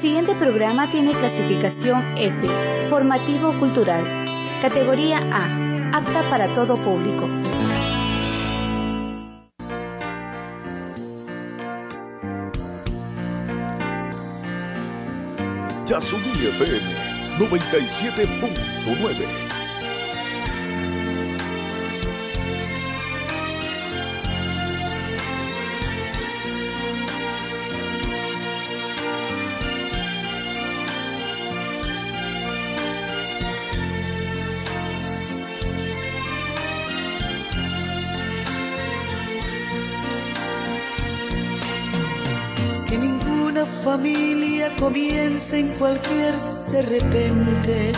siguiente programa tiene clasificación F, formativo cultural, categoría A, apta para todo público. Yasuní FM 97.9. Familia comienza en cualquier de repente,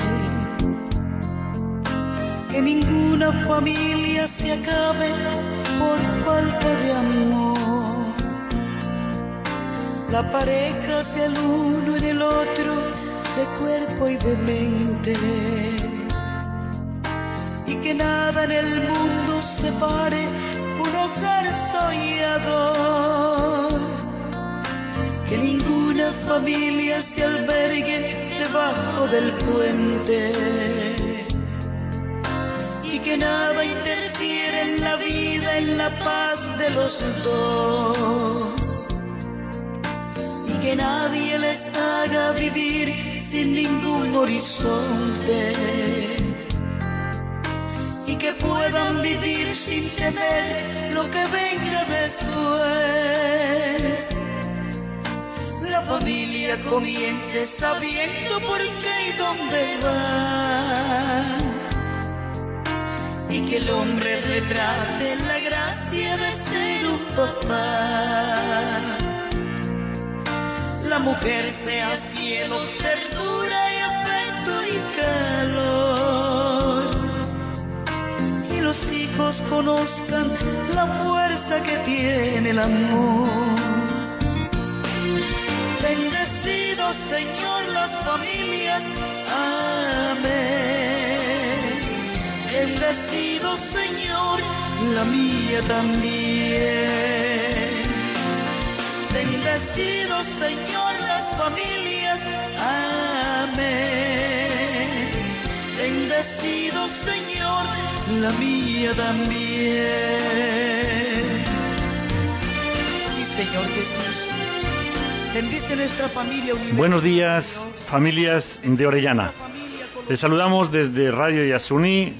que ninguna familia se acabe por falta de amor. La pareja sea el uno en el otro, de cuerpo y de mente, y que nada en el mundo separe un hogar soñador. Que ninguna familia se albergue debajo del puente, y que nada interfiera en la vida, en la paz de los dos, y que nadie les haga vivir sin ningún horizonte, y que puedan vivir sin temer lo que venga después. La familia comience sabiendo por qué y dónde va, y que el hombre retrate la gracia de ser un papá. La mujer sea cielo, ternura y afecto y calor, y los hijos conozcan la fuerza que tiene el amor. Bendecido Señor las familias, amén. Bendecido Señor la mía también. Bendecido Señor las familias, amén. Bendecido Señor la mía también. Sí, Señor Jesús. Bendice nuestra familia universal. Buenos días, familias de Orellana. Les saludamos desde Radio Yasuní,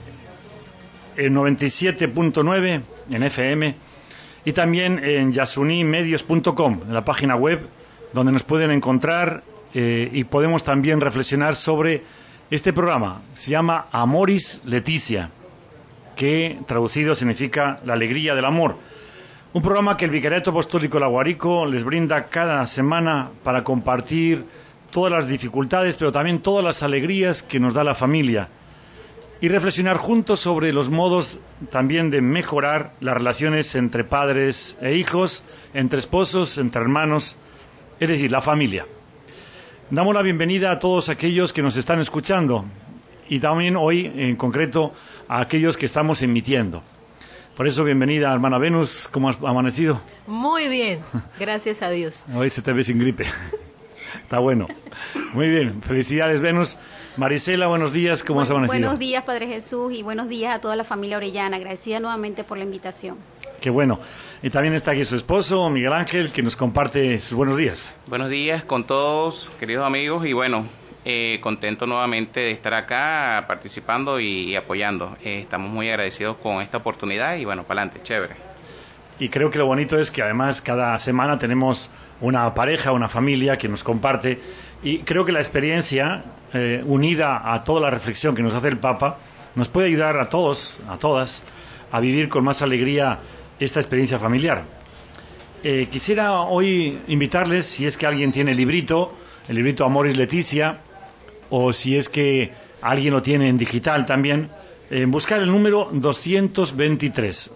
en 97.9 en FM, y también en yasunimedios.com, en la página web, donde nos pueden encontrar y podemos también reflexionar sobre este programa. Se llama Amoris Laetitia, que traducido significa la alegría del amor. Un programa que el Vicariato Apostólico La Guarico les brinda cada semana para compartir todas las dificultades, pero también todas las alegrías que nos da la familia, y reflexionar juntos sobre los modos también de mejorar las relaciones entre padres e hijos, entre esposos, entre hermanos, es decir, la familia. Damos la bienvenida a todos aquellos que nos están escuchando, y también hoy en concreto a aquellos que estamos emitiendo. Por eso, bienvenida, hermana Venus. ¿Cómo has amanecido? Muy bien, gracias a Dios. Hoy se te ve sin gripe. Está bueno. Muy bien, felicidades, Venus. Marisela, buenos días. ¿Cómo has amanecido? Buenos días, Padre Jesús, y buenos días a toda la familia orellana. Agradecida nuevamente por la invitación. Qué bueno. Y también está aquí su esposo, Miguel Ángel, que nos comparte sus buenos días. Buenos días con todos, queridos amigos, y bueno, contento nuevamente de estar acá participando y apoyando. Estamos muy agradecidos con esta oportunidad y bueno, para adelante, chévere. Y creo que lo bonito es que además cada semana tenemos una pareja, una familia que nos comparte, y creo que la experiencia unida a toda la reflexión que nos hace el Papa nos puede ayudar a todos, a todas, a vivir con más alegría esta experiencia familiar. Quisiera hoy invitarles, si es que alguien tiene el librito Amoris Laetitia, o si es que alguien lo tiene en digital también, buscar el número 223.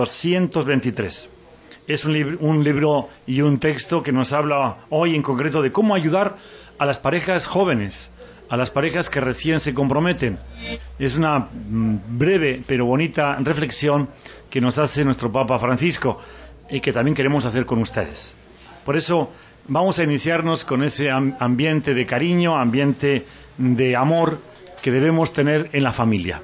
Es un libro y un texto que nos habla hoy en concreto de cómo ayudar a las parejas jóvenes, a las parejas que recién se comprometen. Es una breve pero bonita reflexión que nos hace nuestro Papa Francisco y que también queremos hacer con ustedes. Por eso vamos a iniciarnos con ese ambiente de cariño, ambiente de amor que debemos tener en la familia.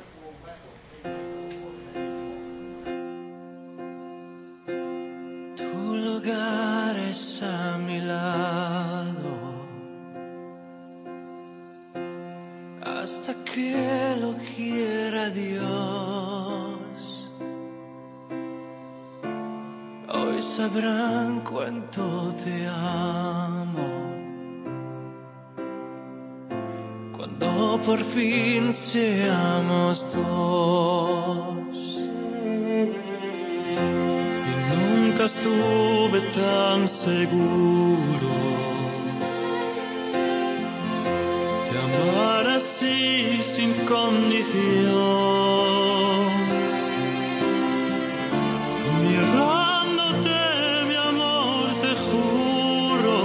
Tu lugar es a mi lado, hasta que lo quiera Dios. Hoy sabrán cuánto te amo, cuando por fin seamos dos. Y nunca estuve tan seguro de amar así sin condición. Mirándote, mi amor, te juro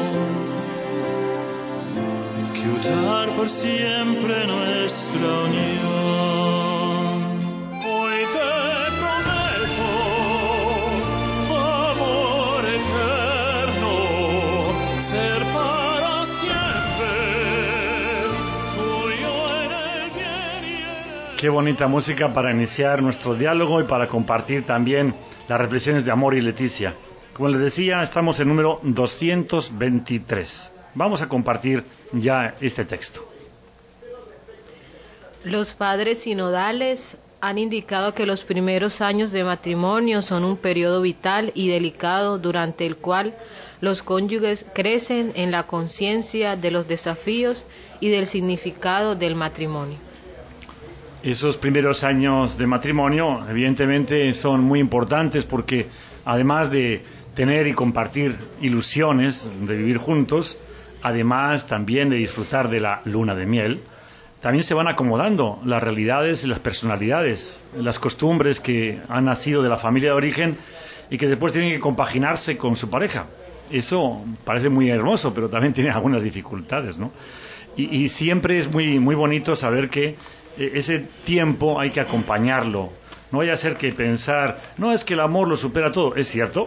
que unir por siempre nuestra unión. Hoy te prometo amor eterno, ser para siempre tuyo en el bien y en el... Qué bonita música para iniciar nuestro diálogo y para compartir también las reflexiones de Amor y Leticia. Como les decía, estamos en número 223. Vamos a compartir ya este texto. Los padres sinodales han indicado que los primeros años de matrimonio son un periodo vital y delicado durante el cual los cónyuges crecen en la conciencia de los desafíos y del significado del matrimonio. Esos primeros años de matrimonio, evidentemente, son muy importantes porque, además de tener y compartir ilusiones de vivir juntos, además también de disfrutar de la luna de miel, también se van acomodando las realidades y las personalidades, las costumbres que han nacido de la familia de origen y que después tienen que compaginarse con su pareja. Eso parece muy hermoso, pero también tiene algunas dificultades, ¿no? Y siempre es muy, muy bonito saber que ese tiempo hay que acompañarlo. No vaya a ser que pensar, no, es que el amor lo supera todo. Es cierto,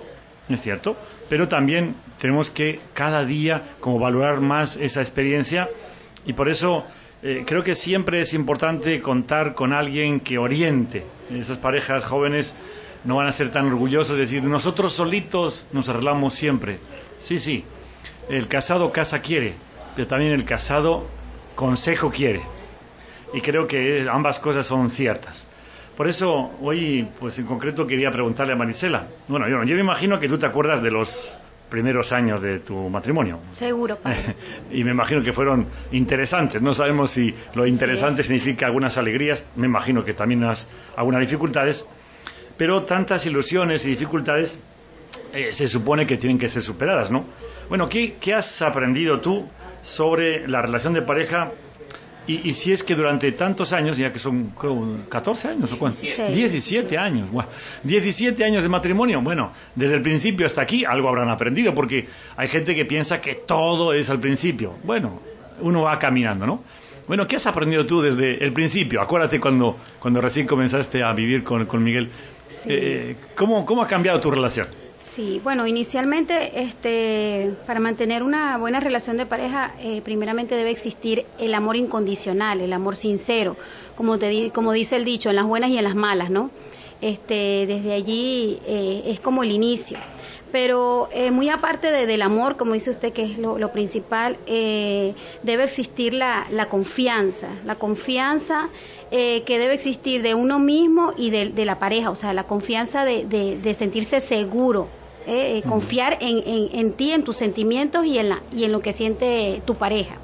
pero también tenemos que cada día como valorar más esa experiencia, y por eso creo que siempre es importante contar con alguien que oriente. Esas parejas jóvenes no van a ser tan orgullosos de decir, nosotros solitos nos arreglamos siempre. Sí, el casado casa quiere, pero también el casado consejo quiere. Y creo que ambas cosas son ciertas. Por eso hoy, pues en concreto, quería preguntarle a Marisela. Bueno, yo me imagino que tú te acuerdas de los primeros años de tu matrimonio. Seguro, padre. Y me imagino que fueron interesantes. No sabemos si lo interesante significa algunas alegrías. Me imagino que también algunas dificultades. Pero tantas ilusiones y dificultades se supone que tienen que ser superadas, ¿no? Bueno, ¿qué has aprendido tú sobre la relación de pareja? Y si es que durante tantos años, ya que son 14 años o cuánto, 17 años, wow, 17 años de matrimonio, bueno, desde el principio hasta aquí algo habrán aprendido, porque hay gente que piensa que todo es al principio. Bueno, uno va caminando, ¿no? Bueno, ¿qué has aprendido tú desde el principio? Acuérdate cuando recién comenzaste a vivir con Miguel. Sí. ¿Cómo ha cambiado tu relación? Sí, bueno, inicialmente para mantener una buena relación de pareja, primeramente debe existir el amor incondicional, el amor sincero, como dice el dicho, en las buenas y en las malas, ¿no? Desde allí es como el inicio. Pero muy aparte del amor, como dice usted, que es lo principal, debe existir la confianza que debe existir de uno mismo y de la pareja, o sea, la confianza de sentirse seguro, confiar en ti, en tus sentimientos y en lo que siente tu pareja.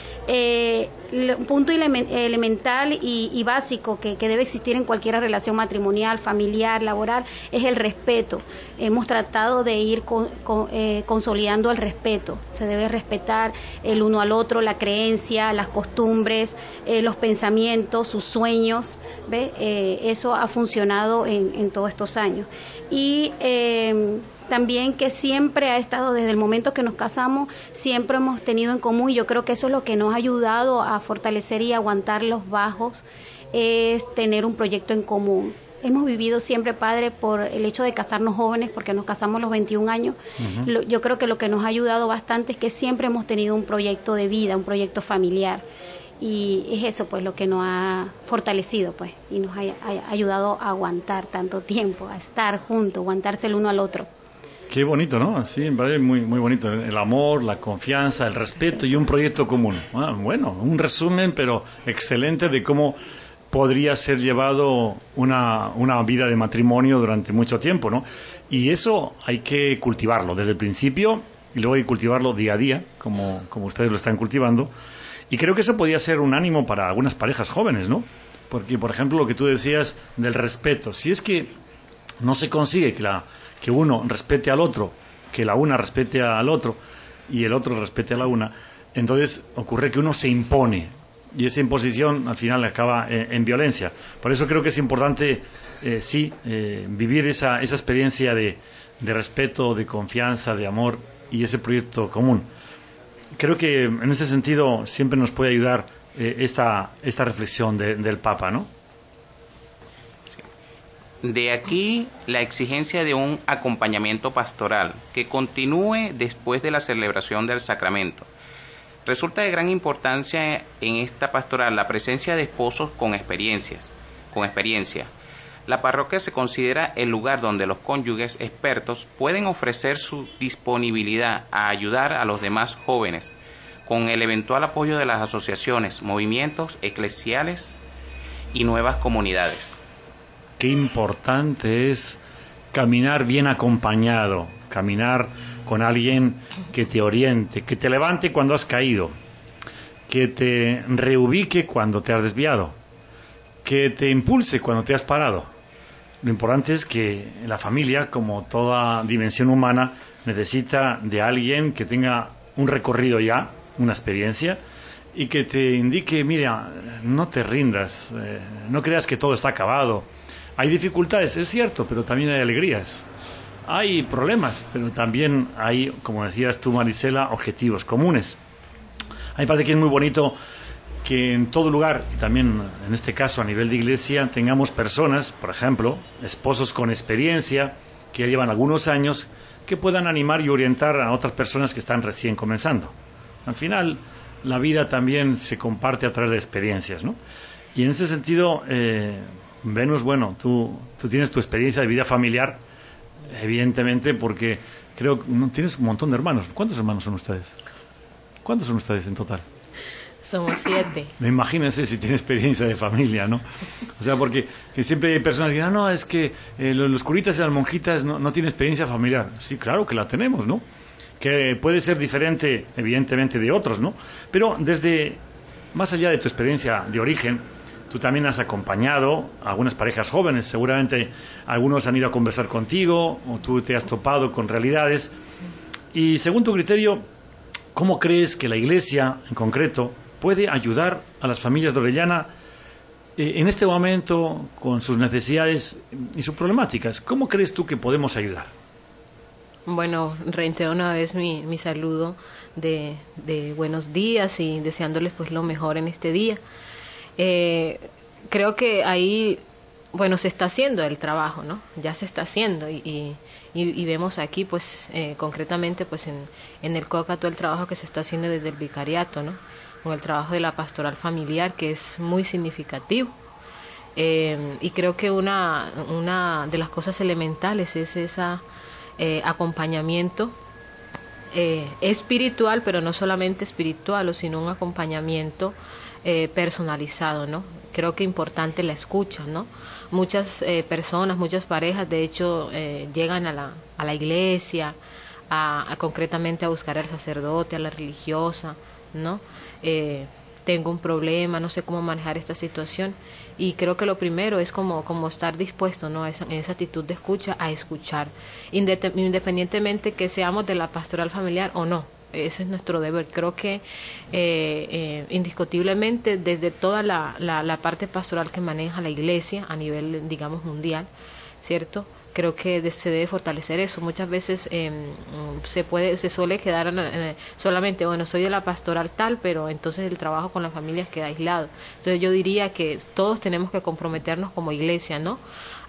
Un punto elemental y básico que debe existir en cualquier relación matrimonial, familiar, laboral, es el respeto. Hemos tratado de ir consolidando el respeto. Se debe respetar el uno al otro, la creencia, las costumbres, los pensamientos, sus sueños. Eso ha funcionado en todos estos años. Y también que siempre ha estado, desde el momento que nos casamos, siempre hemos tenido en común, y yo creo que eso es lo que nos ha ayudado a fortalecer y aguantar los bajos, es tener un proyecto en común. hemos vivido siempre, padre, por el hecho de casarnos jóvenes, porque nos casamos a los 21 años. Yo creo que lo que nos ha ayudado bastante es que siempre hemos tenido un proyecto de vida, un proyecto familiar. Y es eso, pues, lo que nos ha fortalecido, pues, y nos ha ayudado a aguantar tanto tiempo, a estar juntos, aguantarse el uno al otro. Qué bonito, ¿no? Así, me parece muy, muy bonito. El amor, la confianza, el respeto y un proyecto común. Bueno, un resumen, pero excelente de cómo podría ser llevado una vida de matrimonio durante mucho tiempo, ¿no? Y eso hay que cultivarlo desde el principio y luego hay que cultivarlo día a día, como ustedes lo están cultivando. Y creo que eso podría ser un ánimo para algunas parejas jóvenes, ¿no? Porque, por ejemplo, lo que tú decías del respeto. Si es que no se consigue que uno respete al otro, que la una respete al otro y el otro respete a la una, entonces ocurre que uno se impone. Y esa imposición al final acaba en violencia. Por eso creo que es importante, vivir esa experiencia de respeto, de confianza, de amor y ese proyecto común. Creo que en ese sentido siempre nos puede ayudar esta reflexión del Papa, ¿no? De aquí la exigencia de un acompañamiento pastoral que continúe después de la celebración del sacramento. Resulta de gran importancia en esta pastoral la presencia de esposos con experiencia. La parroquia se considera el lugar donde los cónyuges expertos pueden ofrecer su disponibilidad a ayudar a los demás jóvenes, con el eventual apoyo de las asociaciones, movimientos eclesiales y nuevas comunidades. Qué importante es caminar bien acompañado, caminar con alguien que te oriente, que te levante cuando has caído, que te reubique cuando te has desviado, que te impulse cuando te has parado. Lo importante es que la familia, como toda dimensión humana, necesita de alguien que tenga un recorrido ya, una experiencia, y que te indique, mira, no te rindas, no creas que todo está acabado. Hay dificultades, es cierto, pero también hay alegrías. Hay problemas, pero también hay, como decías tú, Marisela, objetivos comunes. A mí me parece que es muy bonito que en todo lugar, y también en este caso a nivel de iglesia, tengamos personas, por ejemplo, esposos con experiencia, que ya llevan algunos años, que puedan animar y orientar a otras personas que están recién comenzando. Al final, la vida también se comparte a través de experiencias, ¿no? Y en ese sentido, Venus, bueno, tú tienes tu experiencia de vida familiar, evidentemente, porque creo que tienes un montón de hermanos. ¿Cuántos hermanos son ustedes? ¿Cuántos son ustedes en total? Somos 7. Imagínense si tiene experiencia de familia, ¿no? O sea, porque que siempre hay personas que dicen, no, es que los curitas y las monjitas no tienen experiencia familiar. Sí, claro que la tenemos, ¿no? Que puede ser diferente, evidentemente, de otros, ¿no? Pero desde, más allá de tu experiencia de origen, tú también has acompañado a algunas parejas jóvenes. Seguramente algunos han ido a conversar contigo o tú te has topado con realidades. Y según tu criterio, ¿cómo crees que la Iglesia, en concreto, puede ayudar a las familias de Orellana en este momento con sus necesidades y sus problemáticas? ¿Cómo crees tú que podemos ayudar? Bueno, reitero una vez mi saludo de buenos días y deseándoles pues lo mejor en este día. Creo que ahí, bueno, se está haciendo el trabajo, ¿no? Ya se está haciendo y vemos aquí, pues, concretamente, pues, en el COCA todo el trabajo que se está haciendo desde el vicariato, ¿no? Con el trabajo de la pastoral familiar, que es muy significativo. Y creo que una de las cosas elementales es esa acompañamiento espiritual, pero no solamente espiritual, sino un acompañamiento personalizado, ¿no? Creo que importante la escucha, ¿no? Muchas personas, muchas parejas, de hecho, llegan a la iglesia, concretamente a buscar al sacerdote, a la religiosa, ¿no? Tengo un problema, no sé cómo manejar esta situación, y creo que lo primero es como estar dispuesto, ¿no? En esa actitud de escucha, a escuchar, independientemente que seamos de la pastoral familiar o no. Ese es nuestro deber. Creo que indiscutiblemente desde toda la parte pastoral que maneja la Iglesia a nivel, digamos, mundial, ¿cierto? Creo que se debe fortalecer eso. Muchas veces se suele quedar solamente, bueno, soy de la pastoral tal, pero entonces el trabajo con las familias queda aislado. Entonces yo diría que todos tenemos que comprometernos como Iglesia, ¿no?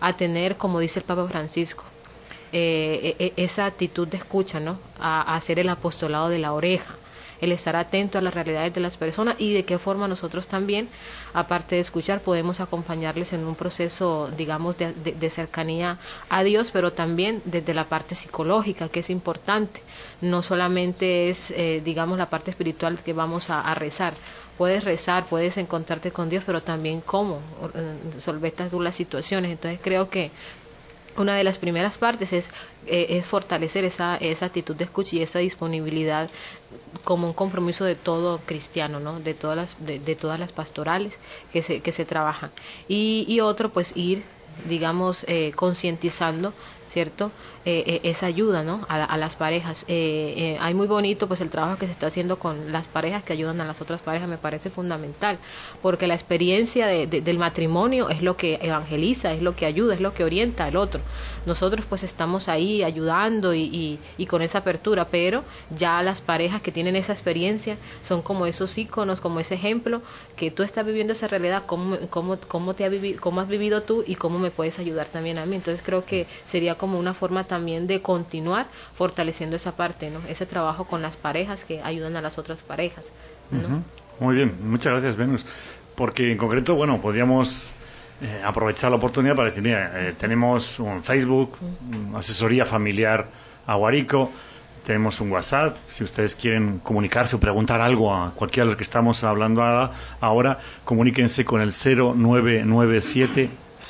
a tener, como dice el Papa Francisco, esa actitud de escucha, ¿no? A hacer el apostolado de la oreja, el estar atento a las realidades de las personas y de qué forma nosotros también, aparte de escuchar, podemos acompañarles en un proceso, digamos, de cercanía a Dios, pero también desde la parte psicológica, que es importante. No solamente es, digamos, la parte espiritual que vamos a rezar. Puedes rezar, puedes encontrarte con Dios, pero también cómo solventas tú las situaciones. Entonces creo que una de las primeras partes es fortalecer esa actitud de escucha y esa disponibilidad como un compromiso de todo cristiano, ¿no? De todas las pastorales que se trabajan. Y otro, pues ir, digamos, concientizando, ¿cierto? Esa ayuda, ¿no? A las parejas. Hay muy bonito, pues, el trabajo que se está haciendo con las parejas que ayudan a las otras parejas, me parece fundamental, porque la experiencia del matrimonio es lo que evangeliza, es lo que ayuda, es lo que orienta al otro. Nosotros, pues, estamos ahí ayudando y con esa apertura, pero ya las parejas que tienen esa experiencia son como esos íconos, como ese ejemplo que tú estás viviendo esa realidad, cómo has vivido tú y cómo me puedes ayudar también a mí. Entonces creo que sería como una forma también de continuar fortaleciendo esa parte, ¿no? Ese trabajo con las parejas que ayudan a las otras parejas, ¿no? Muy bien, muchas gracias, Venus, porque en concreto, bueno, podríamos aprovechar la oportunidad para decir, mira, tenemos un Facebook, Asesoría Familiar Aguarico, tenemos un WhatsApp, si ustedes quieren comunicarse o preguntar algo a cualquiera de los que estamos hablando ahora, comuníquense con el 0997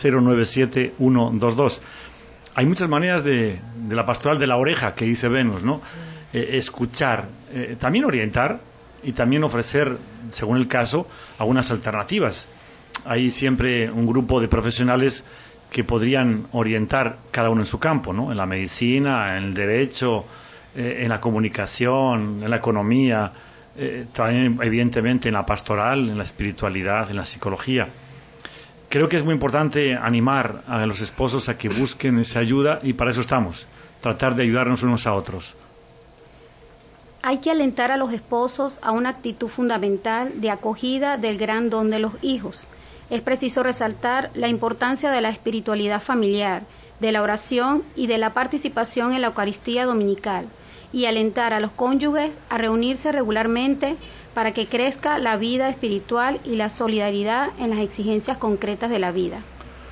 122. Hay muchas maneras de la pastoral de la oreja que dice Venus, ¿no? Escuchar, también orientar y también ofrecer, según el caso, algunas alternativas. Hay siempre un grupo de profesionales que podrían orientar cada uno en su campo, ¿no? En la medicina, en el derecho, en la comunicación, en la economía, también evidentemente en la pastoral, en la espiritualidad, en la psicología. Creo que es muy importante animar a los esposos a que busquen esa ayuda y para eso estamos, tratar de ayudarnos unos a otros. Hay que alentar a los esposos a una actitud fundamental de acogida del gran don de los hijos. Es preciso resaltar la importancia de la espiritualidad familiar, de la oración y de la participación en la Eucaristía dominical, y alentar a los cónyuges a reunirse regularmente para que crezca la vida espiritual y la solidaridad en las exigencias concretas de la vida.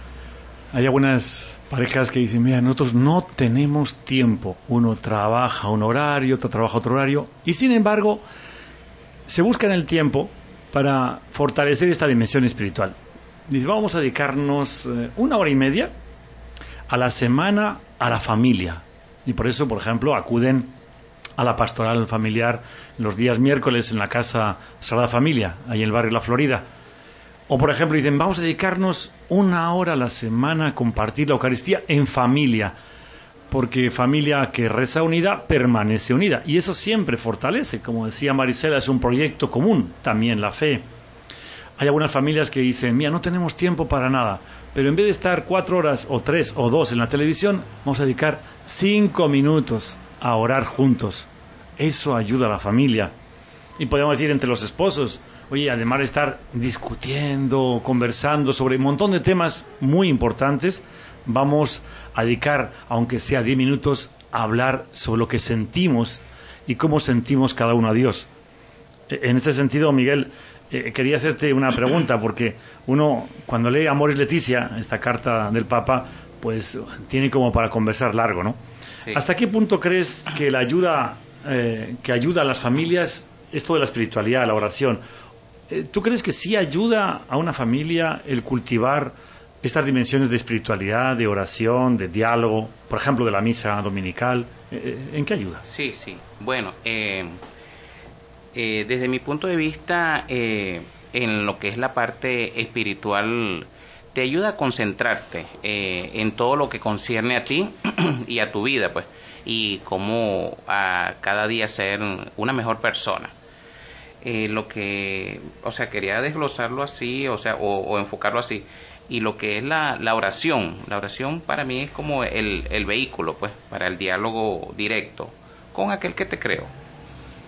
Hay algunas parejas que dicen, mira, nosotros no tenemos tiempo, uno trabaja un horario, otro trabaja otro horario, y sin embargo se buscan el tiempo para fortalecer esta dimensión espiritual. Dice, vamos a dedicarnos 1 hora y media a la semana a la familia, y por eso, por ejemplo, acuden a la pastoral familiar los días miércoles en la Casa Sagrada Familia, ahí en el barrio La Florida. O, por ejemplo, dicen, vamos a dedicarnos 1 hora a la semana a compartir la Eucaristía en familia, porque familia que reza unida permanece unida, y eso siempre fortalece. Como decía Marisela, es un proyecto común, también la fe. Hay algunas familias que dicen, mira, no tenemos tiempo para nada, pero en vez de estar 4 horas o 3 o 2 en la televisión, vamos a dedicar 5 minutos a orar juntos. Eso ayuda a la familia. Y podemos decir entre los esposos, oye, además de estar discutiendo, conversando sobre un montón de temas muy importantes, vamos a dedicar, aunque sea 10 minutos, a hablar sobre lo que sentimos y cómo sentimos cada uno a Dios. En este sentido, Miguel, quería hacerte una pregunta, porque uno, cuando lee Amoris Laetitia, esta carta del Papa, pues tiene como para conversar largo, ¿no? Sí. ¿Hasta qué punto crees que la ayuda que ayuda a las familias, esto de la espiritualidad, la oración, ¿tú crees que sí ayuda a una familia el cultivar estas dimensiones de espiritualidad, de oración, de diálogo, por ejemplo, de la misa dominical? ¿En qué ayuda? Sí. Bueno, desde mi punto de vista, en lo que es la parte espiritual, te ayuda a concentrarte en todo lo que concierne a ti y a tu vida, pues, y cómo a cada día ser una mejor persona. Quería desglosarlo así, o enfocarlo así. Y lo que es la oración para mí es como el vehículo, pues, para el diálogo directo con aquel que te creó.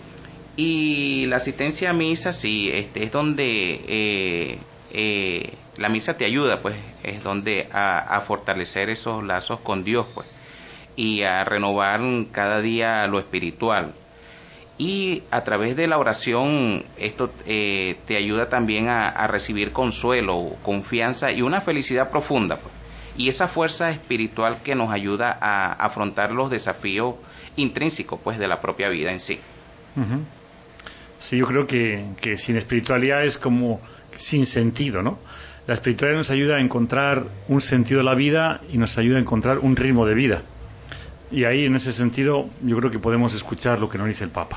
Y la asistencia a misa, sí, es donde la misa te ayuda, pues, es donde a fortalecer esos lazos con Dios, pues, y a renovar cada día lo espiritual. Y a través de la oración esto te ayuda también a recibir consuelo, confianza y una felicidad profunda, pues, y esa fuerza espiritual que nos ayuda a afrontar los desafíos intrínsecos, pues, de la propia vida en sí. Uh-huh. Sí, yo creo que sin espiritualidad es como sin sentido, ¿no? La espiritualidad nos ayuda a encontrar un sentido de la vida y nos ayuda a encontrar un ritmo de vida. Y ahí, en ese sentido, yo creo que podemos escuchar lo que nos dice el Papa.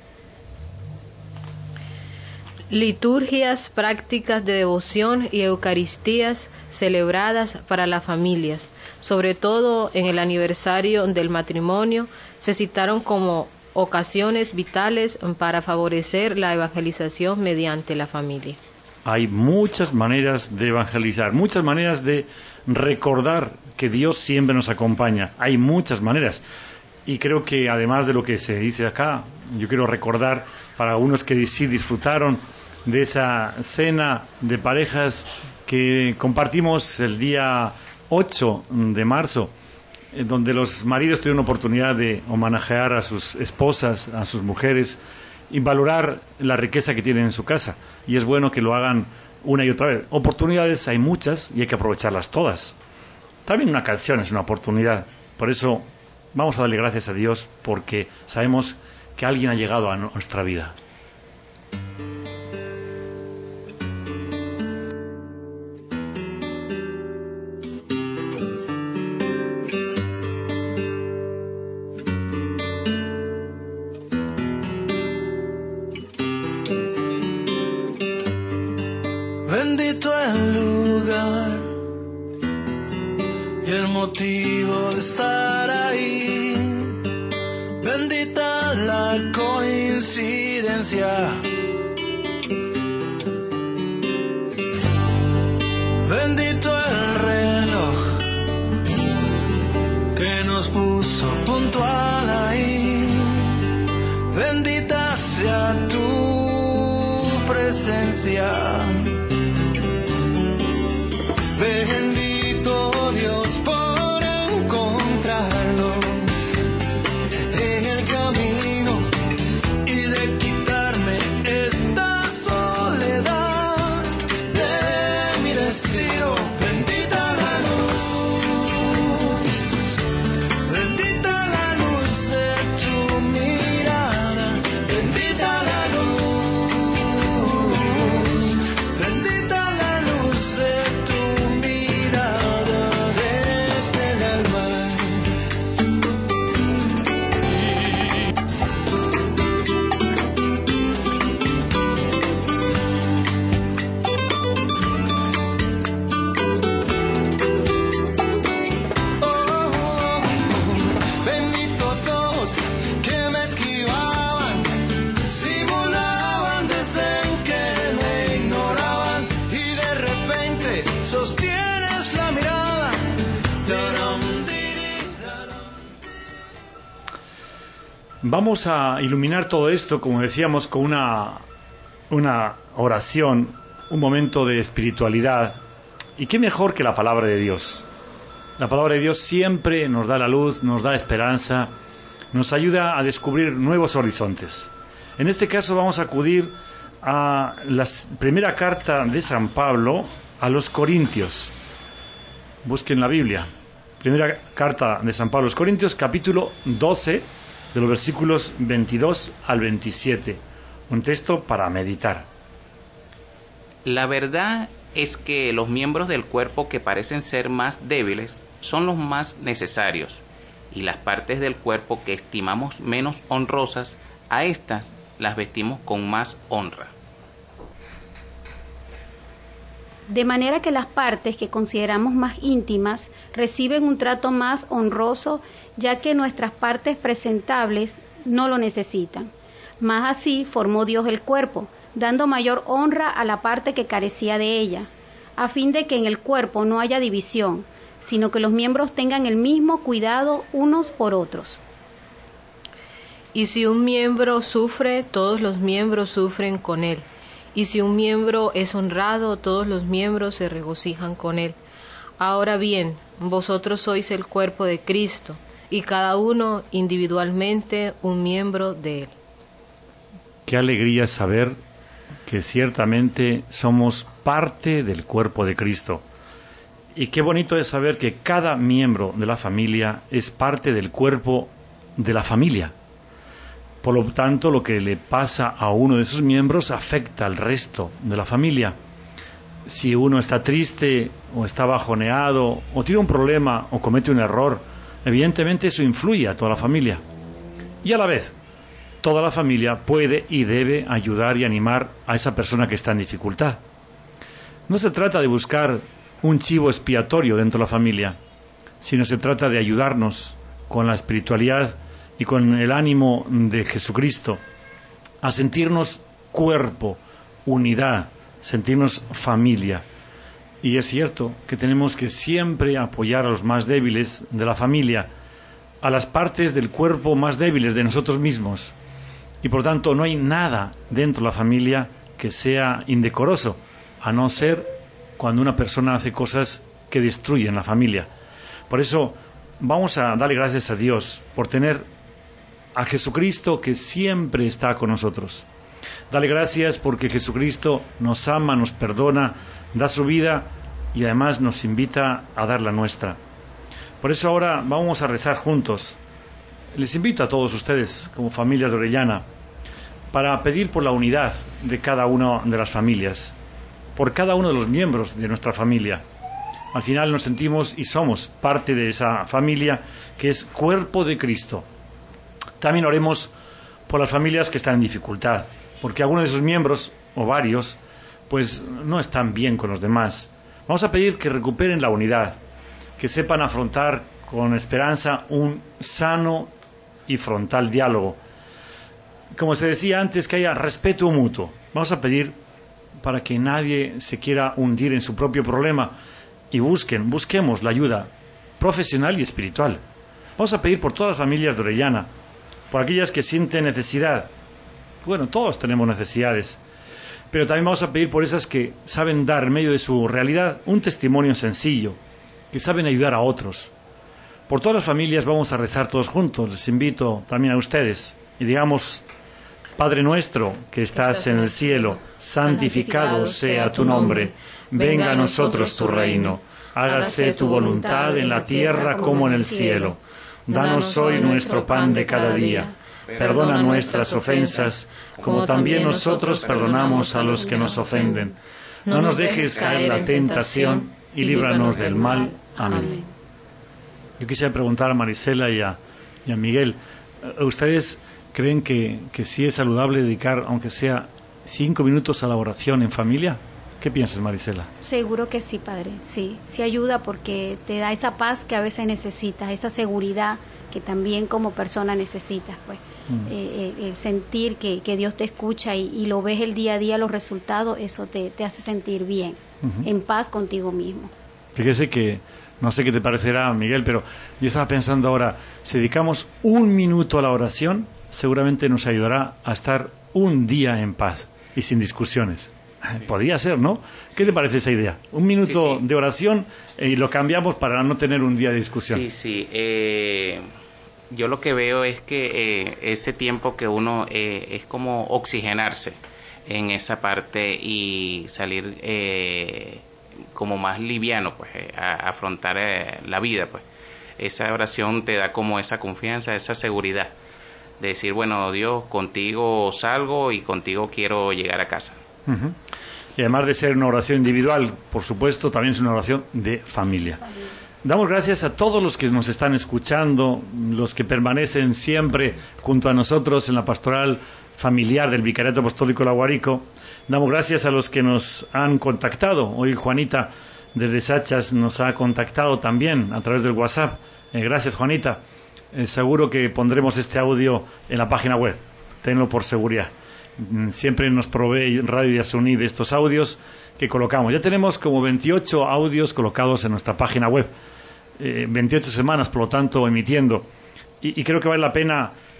Liturgias, prácticas de devoción y eucaristías celebradas para las familias, sobre todo en el aniversario del matrimonio, se citaron como ocasiones vitales para favorecer la evangelización mediante la familia. Hay muchas maneras de evangelizar, muchas maneras de recordar que Dios siempre nos acompaña. Hay muchas maneras. Y creo que además de lo que se dice acá, yo quiero recordar para algunos que sí disfrutaron de esa cena de parejas que compartimos el día 8 de marzo, donde los maridos tuvieron oportunidad de homenajear a sus esposas, a sus mujeres, y valorar la riqueza que tienen en su casa. Y es bueno que lo hagan una y otra vez. Oportunidades hay muchas y hay que aprovecharlas todas. También una canción es una oportunidad. Por eso vamos a darle gracias a Dios, porque sabemos que alguien ha llegado a nuestra vida. Bendito el lugar y el motivo de estar ahí. Bendita la coincidencia. Bendito el reloj que nos puso puntual ahí. Bendita sea tu presencia. Bendito Dios por encontrarnos en el camino y de quitarme esta soledad de mi destino. Bendita la luz de tu mirada. Bendita la luz, bendita la luz de tu Vamos a iluminar todo esto, como decíamos, con una oración, un momento de espiritualidad. ¿Y qué mejor que la palabra de Dios? La palabra de Dios siempre nos da la luz, nos da esperanza, nos ayuda a descubrir nuevos horizontes. En este caso vamos a acudir a la primera carta de San Pablo a los Corintios. Busquen la Biblia. Primera carta de San Pablo a los Corintios, capítulo 12, de los versículos 22 al 27. Un texto para meditar. La verdad es que los miembros del cuerpo que parecen ser más débiles son los más necesarios, y las partes del cuerpo que estimamos menos honrosas, a estas las vestimos con más honra. De manera que las partes que consideramos más íntimas reciben un trato más honroso, ya que nuestras partes presentables no lo necesitan. Más así formó Dios el cuerpo, dando mayor honra a la parte que carecía de ella, a fin de que en el cuerpo no haya división, sino que los miembros tengan el mismo cuidado unos por otros. Y si un miembro sufre, todos los miembros sufren con él. Y si un miembro es honrado, todos los miembros se regocijan con él. Ahora bien, vosotros sois el cuerpo de Cristo, y cada uno individualmente un miembro de él. Qué alegría saber que ciertamente somos parte del cuerpo de Cristo. Y qué bonito es saber que cada miembro de la familia es parte del cuerpo de la familia. Por lo tanto, lo que le pasa a uno de sus miembros afecta al resto de la familia. Si uno está triste o está bajoneado o tiene un problema o comete un error, evidentemente eso influye a toda la familia. Y a la vez, toda la familia puede y debe ayudar y animar a esa persona que está en dificultad. No se trata de buscar un chivo expiatorio dentro de la familia, sino se trata de ayudarnos con la espiritualidad y con el ánimo de Jesucristo a sentirnos cuerpo, unidad, sentirnos familia. Y es cierto que tenemos que siempre apoyar a los más débiles de la familia, a las partes del cuerpo más débiles de nosotros mismos. Y por tanto no hay nada dentro de la familia que sea indecoroso, a no ser cuando una persona hace cosas que destruyen la familia. Por eso vamos a darle gracias a Dios por tener a Jesucristo que siempre está con nosotros. Dale gracias porque Jesucristo nos ama, nos perdona, da su vida y además nos invita a dar la nuestra. Por eso ahora vamos a rezar juntos. Les invito a todos ustedes, como familias de Orellana, para pedir por la unidad de cada una de las familias, por cada uno de los miembros de nuestra familia. Al final nos sentimos y somos parte de esa familia que es cuerpo de Cristo. También oremos por las familias que están en dificultad, porque algunos de sus miembros, o varios, pues no están bien con los demás. Vamos a pedir que recuperen la unidad, que sepan afrontar con esperanza un sano y frontal diálogo. Como se decía antes, que haya respeto mutuo. Vamos a pedir para que nadie se quiera hundir en su propio problema y busquemos la ayuda profesional y espiritual. Vamos a pedir por todas las familias de Orellana, por aquellas que sienten necesidad. Bueno, todos tenemos necesidades, pero también vamos a pedir por esas que saben dar en medio de su realidad un testimonio sencillo, que saben ayudar a otros. Por todas las familias vamos a rezar todos juntos. Les invito también a ustedes y digamos: Padre nuestro que estás en el cielo, santificado sea tu nombre. Venga a nosotros tu reino. Hágase tu voluntad en la tierra como en el cielo. Danos hoy nuestro pan de cada día. Perdona nuestras ofensas, como también nosotros perdonamos a los que nos ofenden. No nos dejes caer en la tentación y líbranos del mal. Amén. Yo quisiera preguntar a Marisela y a Miguel, ¿ustedes creen que sí es saludable dedicar, aunque sea 5 minutos a la oración en familia? ¿Qué piensas, Marisela? Seguro que sí, padre, sí ayuda porque te da esa paz que a veces necesitas, esa seguridad que también como persona necesitas, pues. El sentir que Dios te escucha y lo ves el día a día, los resultados, eso te hace sentir bien, en paz contigo mismo. Fíjese que, no sé qué te parecerá, Miguel, pero yo estaba pensando ahora, si dedicamos 1 minuto a la oración, seguramente nos ayudará a estar un día en paz y sin discusiones. Podría ser, ¿no? ¿Qué te parece esa idea? 1 minuto de oración y lo cambiamos para no tener un día de discusión. Yo lo que veo es que ese tiempo que uno es como oxigenarse en esa parte y salir como más liviano, pues, a afrontar la vida, pues. Esa oración te da como esa confianza, esa seguridad de decir, bueno, Dios, contigo salgo y contigo quiero llegar a casa. Y además de ser una oración individual, por supuesto, también es una oración de familia. Damos gracias a todos los que nos están escuchando, los que permanecen siempre junto a nosotros en la pastoral familiar del Vicariato Apostólico La Guarico. Damos gracias a los que nos han contactado. Hoy Juanita desde Sachas nos ha contactado también a través del WhatsApp. Gracias, Juanita. Seguro que pondremos este audio en la página web. Tenlo por seguridad. Siempre nos provee Radio Yasuní de estos audios que colocamos. Ya tenemos como 28 audios colocados en nuestra página web. 28 semanas, por lo tanto, emitiendo. Y creo que vale la pena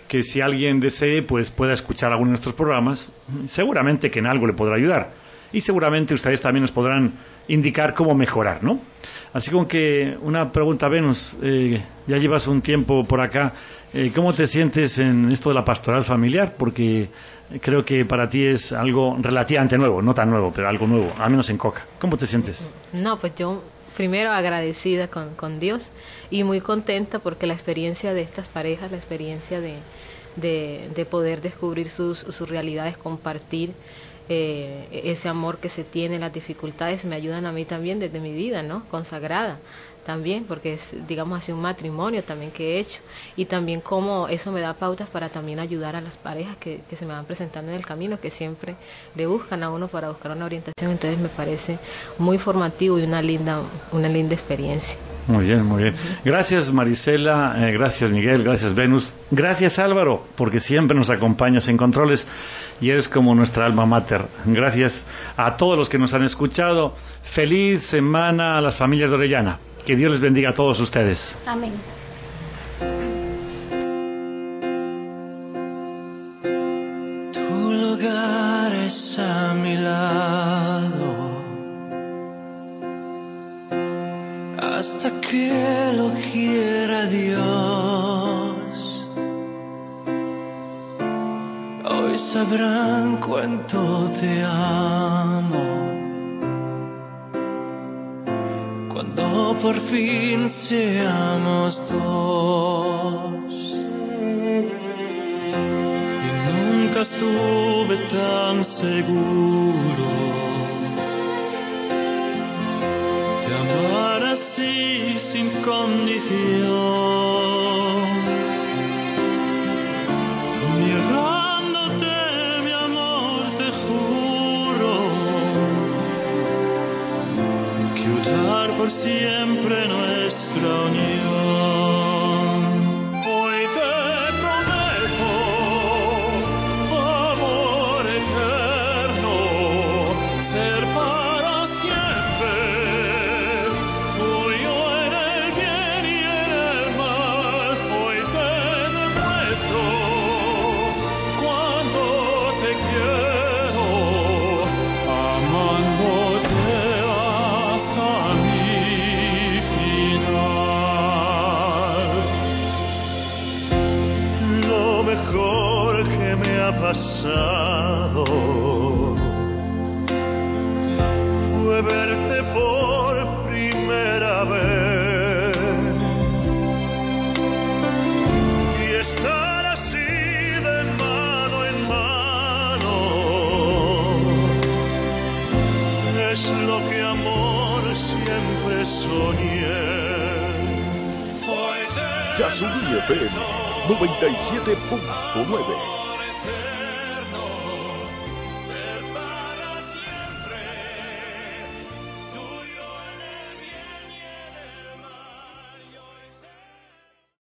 que si alguien desee, pues pueda escuchar alguno de nuestros programas, seguramente que en algo le podrá ayudar. Y seguramente ustedes también nos podrán indicar cómo mejorar, ¿no? Así como que una pregunta, Venus, ya llevas un tiempo por acá, ¿cómo te sientes en esto de la pastoral familiar? Porque creo que para ti es algo relativamente nuevo, no tan nuevo, pero algo nuevo, al menos en Coca. ¿Cómo te sientes? No, pues yo primero agradecida con Dios y muy contenta porque la experiencia de estas parejas, la experiencia de poder descubrir sus realidades, compartir ese amor que se tiene, las dificultades me ayudan a mí también desde mi vida, ¿no? Consagrada también, porque es, digamos así, un matrimonio también que he hecho, y también como eso me da pautas para también ayudar a las parejas que se me van presentando en el camino, que siempre le buscan a uno para buscar una orientación. Entonces me parece muy formativo y una linda experiencia. Muy bien, muy bien. Gracias, Marisela, gracias, Miguel, gracias, Venus, gracias, Álvaro, porque siempre nos acompañas en controles y eres como nuestra alma mater. Gracias a todos los que nos han escuchado. Feliz semana a las familias de Orellana. Que Dios les bendiga a todos ustedes. Amén. Tu lugar es a mi lado, hasta que lo quiera Dios. Hoy sabrán cuánto te amo, cuando por fin seamos dos. Y nunca estuve tan seguro de amar así sin condición. Mirándote, mi amor, te juro que unir por siempre nuestra unión. Hoy te prometo amor eterno, ser para siempre tuyo en el bien y en el mal. Hoy te demuestro cuánto te quiero, amándote hasta mi final. Lo mejor que me ha pasado fue verte por primera vez y estar así de mano en mano. Es lo que amor siempre soñé. Hoy te Yasuní FM 97.9.